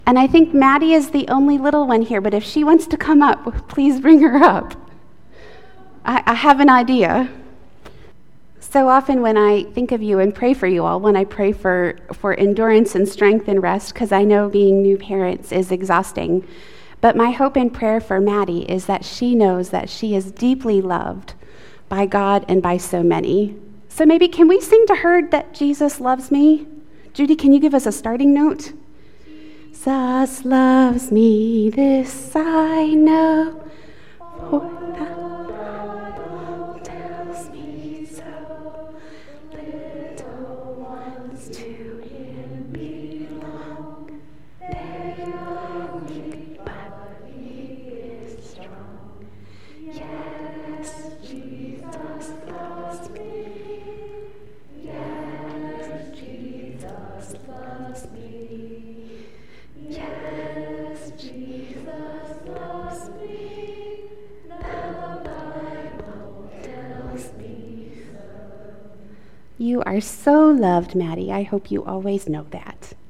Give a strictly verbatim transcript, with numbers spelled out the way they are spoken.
And I think Maddie is the only little one here, but if she wants to come up, please bring her up. I, I have an idea. So often when I think of you and pray for you all, when I pray for, for endurance and strength and rest, because I know being new parents is exhausting, but my hope and prayer for Maddie is that she knows that she is deeply loved by God and by so many. So maybe can we sing to her that Jesus loves me? Judy, can you give us a starting note? Jesus loves me, this I know, for that tells me so. Little ones to him belong. They are weak, but he is strong. Yes, Jesus loves me. Yes, Jesus loves me. Yes, Jesus loves me. The Bible tells me so. You are so loved, Maddie. I hope you always know that.